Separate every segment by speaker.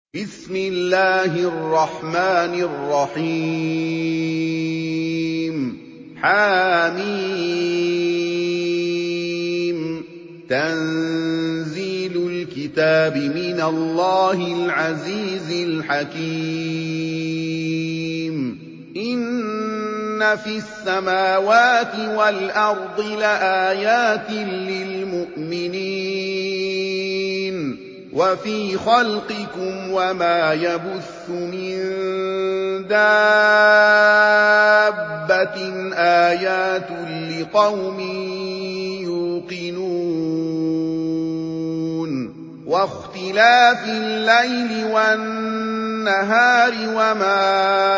Speaker 1: بسم الله الرحمن الرحيم حم تنزيل الكتاب من الله العزيز الحكيم إن في السماوات والأرض لآيات للمؤمنين وفي خلقكم وما يبث من دابة آيات لقوم يوقنون واختلاف الليل والنهار وما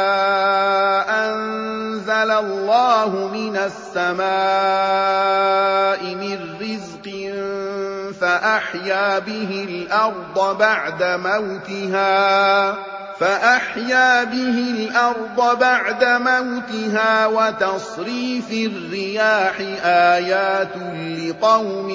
Speaker 1: أنزل الله من السماء من رزق فأحيا به الأرض بعد موتها وتصريف الرياح آيات لقوم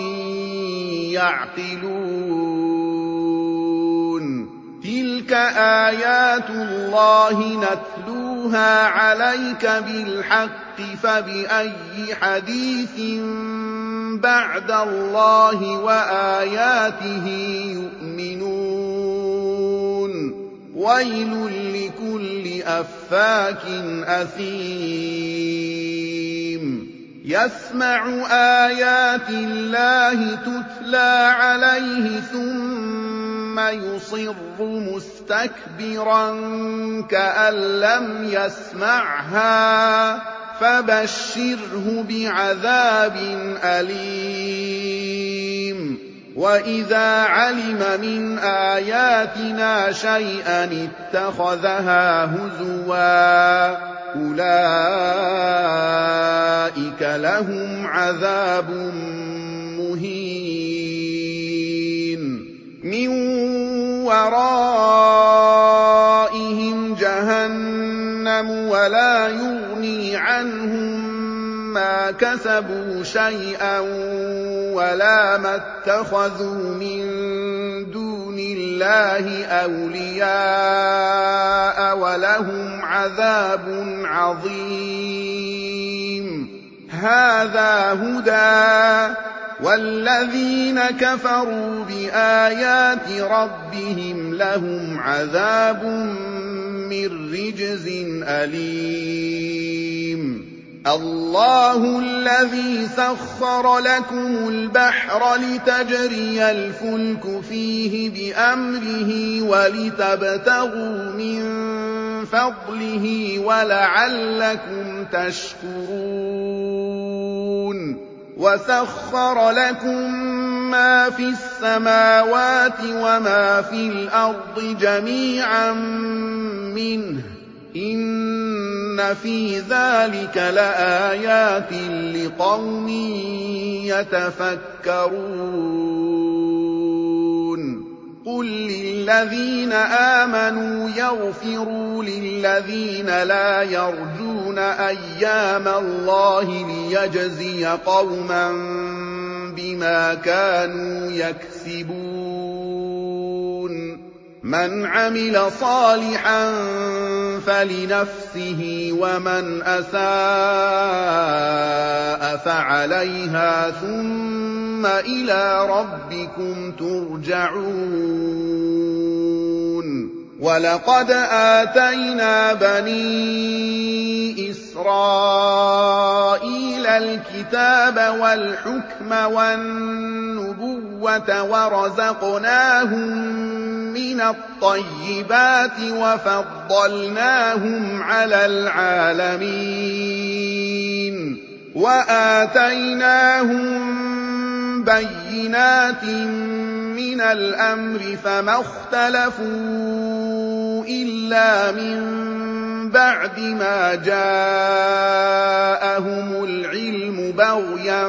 Speaker 1: يعقلون تلك آيات الله نتلوها عليك بالحق فبأي حديث بعد الله وآياته يؤمنون ويل لكل أفاك أثيم يسمع آيات الله تتلى عليه ثم يصر مستكبرا كأن لم يسمعها فبشره بعذاب أليم وإذا علم من آياتنا شيئا اتخذها هزوا أولئك لهم عذاب مهين من ورائهم جهنم ولا يغني عنهم ما كسبوا شيئا ولا ما اتخذوا من دون الله أولياء ولهم عذاب عظيم هذا هدى والذين كفروا بآيات ربهم لهم عذاب من رجز أليم الله الذي سخر لكم البحر لتجري الفلك فيه بأمره ولتبتغوا من فضله ولعلكم تشكرون وسخر لكم ما في السماوات وما في الأرض جميعا منه إن في ذلك لآيات لقوم يتفكرون قل للذين آمنوا يغفروا للذين لا يرجون أيام الله ليجزي قوما بما كانوا يكسبون من عمل صالحا فلنفسه ومن أساء فعليها ثم إلى ربكم ترجعون ولقد آتينا بني إسرائيل الكتاب والحكم والنبوة ورزقناهم من الطيبات وفضلناهم على العالمين وآتيناهم بينات من الأمر فما اختلفوا إلا من بعد ما جاءهم العلم بغيا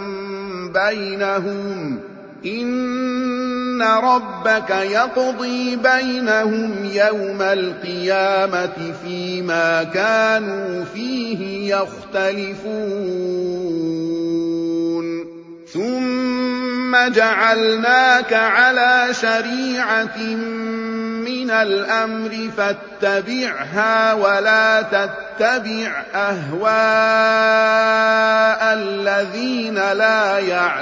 Speaker 1: بينهم إن ربك يقضي بينهم يوم القيامة فيما كانوا فيه يختلفون ثم جعلناك على شريعة مِّنَ الْأَمْرِ فَاتَّبِعْهَا وَلَا تَتَّبِعْ أَهْوَاءَ الَّذِينَ لَا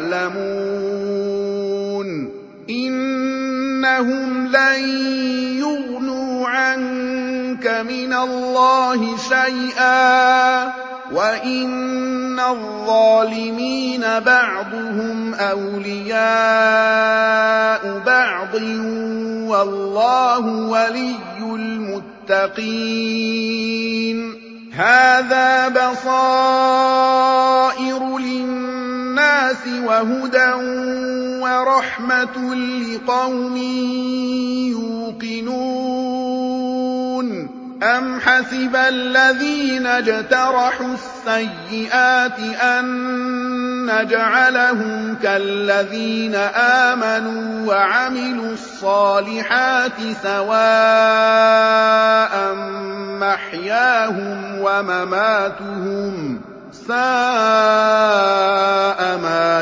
Speaker 1: يَعْلَمُونَ إِنَّهُمْ لَن يُغْنُوا عَنكَ مِنَ اللَّهِ شَيْئًا وَإِنَّ الظَّالِمِينَ بَعْضُهُمْ أَوْلِيَاءُ بَعْضٍ وَاللَّهُ وَلِيُّ الْمُتَّقِينَ هَٰذَا بَصَائِرُ لِلنَّاسِ وَهُدًى وَرَحْمَةٌ لِّقَوْمٍ يُوقِنُونَ أَمْ حَسِبَ الَّذِينَ اجْتَرَحُوا السَّيِّئَاتِ أَن نَّجْعَلَهُمْ كَالَّذِينَ آمَنُوا وَعَمِلُوا الصَّالِحَاتِ سَوَاءً مَّحْيَاهُمْ وَمَمَاتُهُمْ ۚ سَاءَ مَا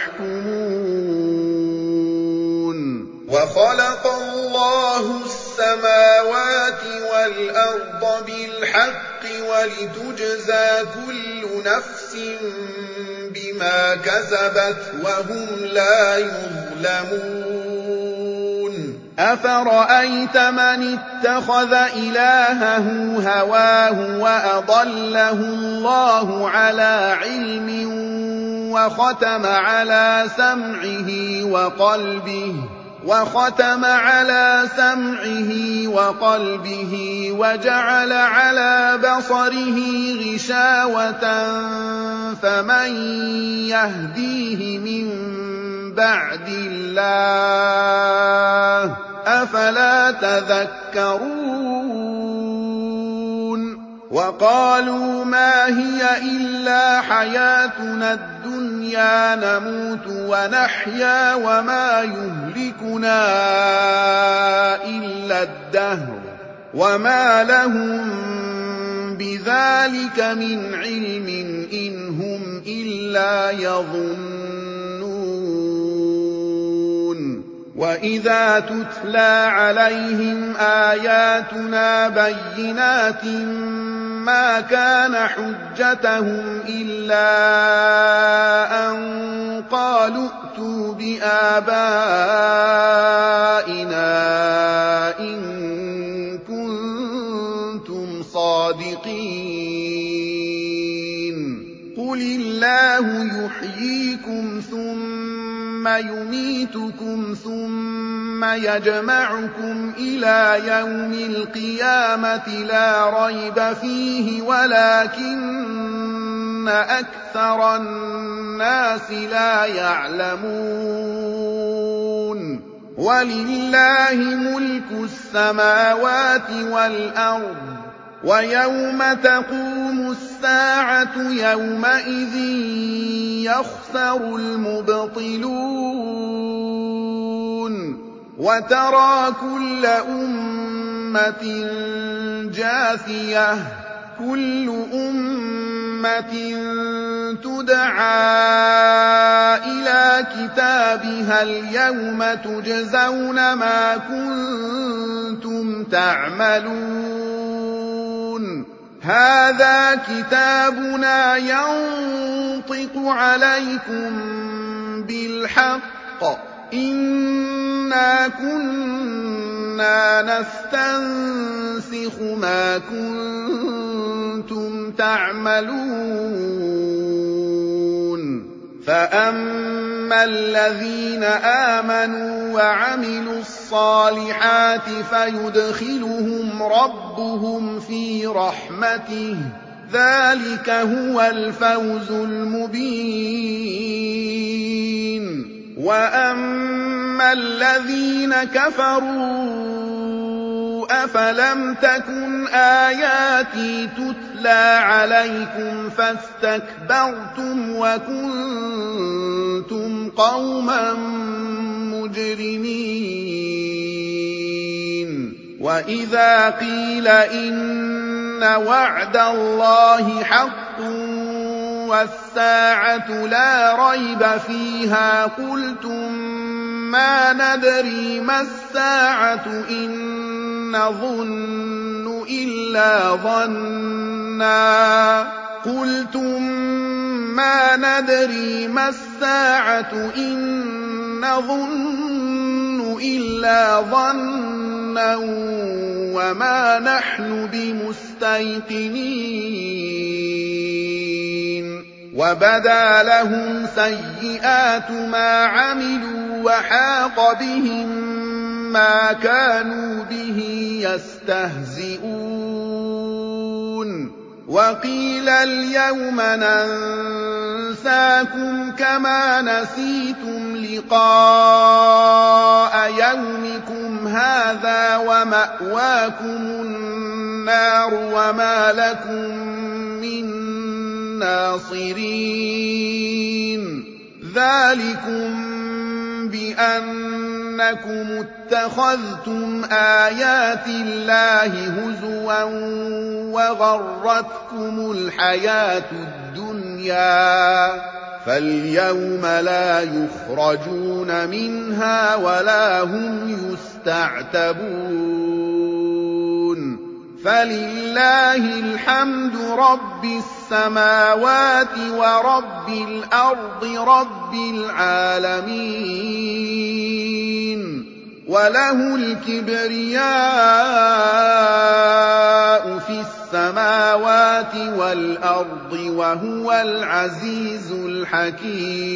Speaker 1: يَحْكُمُونَ وَخَلَقَ اللَّهُ السَّمَاوَاتِ وَالْأَرْضَ بِالْحَقِّ وَلِتُجْزَىٰ كُلُّ نَفْسٍ بِمَا كَسَبَتْ وَهُمْ لَا يُظْلَمُونَ أَفَرَأَيْتَ مَنِ اتَّخَذَ إِلَٰهَهُ هَوَاهُ وَأَضَلَّهُ اللَّهُ عَلَىٰ عِلْمٍ وَخَتَمَ عَلَىٰ سَمْعِهِ وَقَلْبِهِ وَجَعَلَ عَلَىٰ بَصَرِهِ غِشَاوَةً فَمَن يَهْدِيهِ مِن بَعْدِ اللَّهِ ۚ أَفَلَا تَذَكَّرُونَ وَقَالُوا مَا هِيَ إِلَّا حَيَاتُنَا الدُّنْيَا نَمُوتُ وَنَحْيَا وَمَا يُهْلِكُنَا إِلَّا الدَّهْرُ وَمَا لَهُم بِذَٰلِكَ مِنْ عِلْمٍ إِنْ هُمْ إِلَّا يَظُنُّونَ وَإِذَا تُتْلَىٰ عَلَيْهِمْ آيَاتُنَا بَيِّنَاتٍ مَّا كَانَ حُجَّتَهُمْ إِلَّا أَن قَالُوا ائْتُوا بِآبَائِنَا إِن كُنتُمْ صَادِقِينَ قُلِ اللَّهُ يُحْيِيكُمْ ثُمَّ يُمِيتُكُمْ ثُمَّ يَجْمَعُكُمْ إِلَىٰ يَوْمِ الْقِيَامَةِ لَا رَيْبَ فِيهِ وَلَٰكِنَّ أَكْثَرَ النَّاسِ لَا يَعْلَمُونَ وَلِلَّهِ مُلْكُ السَّمَاوَاتِ وَالْأَرْضِ ۚ وَيَوْمَ تَقُومُ السَّاعَةُ يَوْمَئِذٍ يَخْسَرُ الْمُبْطِلُونَ وَتَرَىٰ كُلَّ أُمَّةٍ جَاثِيَةً كُلُّ أُمَّةٍ تُدْعَىٰ إِلَىٰ كِتَابِهَا الْيَوْمَ تُجْزَوْنَ مَا كُنتُمْ تَعْمَلُونَ هَٰذَا كِتَابُنَا يَنطِقُ عَلَيْكُم بِالْحَقِّ ۚ إِنَّا كُنَّا نَسْتَنسِخُ مَا كُنتُمْ تَعْمَلُونَ فَأَمَّا الَّذِينَ آمَنُوا وَعَمِلُوا الصَّالِحَاتِ فَيُدْخِلُهُمْ رَبُّهُمْ فِي رَحْمَتِهِ ۚ ذَٰلِكَ هُوَ الْفَوْزُ الْمُبِينُ وَأَمَّا الَّذِينَ كَفَرُوا أَفَلَمْ تَكُنْ آيَاتِي تُتْلَىٰ عَلَيْكُمْ فَاسْتَكْبَرْتُمْ وَكُنتُمْ قَوْمًا مُّجْرِمِينَ وَإِذَا قِيلَ إِنَّ وَعْدَ اللَّهِ حَقٌّ وَالسَّاعَةُ لَا رَيْبَ فِيهَا قُلْتُم مَّا نَدْرِي مَا السَّاعَةُ إِن نَظُنُّ إِلَّا ظَنًّا قُلْتُم مَّا نَدْرِي مَا السَّاعَةُ إِن نَّظُنُّ إِلَّا ظَنًّا وَمَا نَحْنُ بِمُسْتَيْقِنِينَ وَبَدَا لَهُمْ سَيِّئَاتُ مَا عَمِلُوا وَحَاقَ بِهِم مَّا كَانُوا بِهِ يَسْتَهْزِئُونَ وَقِيلَ الْيَوْمَ نَنسَاكُمْ كَمَا نَسِيتُمْ لِقَاءَ يَوْمِكُمْ هَٰذَا وَمَأْوَاكُمُ النَّارُ وَمَا لَكُم مِّن نَّاصِرِينَ ذَٰلِكُم بِأَنَّكُمُ اتَّخَذْتُمْ آيَاتِ اللَّهِ هُزُوًا وَغَرَّتْكُمُ الْحَيَاةُ الدُّنْيَا فَالْيَوْمَ لَا يُخْرَجُونَ مِنْهَا وَلَا هُمْ يُسْتَعْتَبُونَ فَلِلَّهِ الْحَمْدُ رَبِّ السَّمَاوَاتِ وَرَبِّ الْأَرْضِ رَبِّ الْعَالَمِينَ وَلَهُ الْكِبْرِيَاءُ فِي السَّمَاوَاتِ وَالْأَرْضِ وَهُوَ الْعَزِيزُ الْحَكِيمُ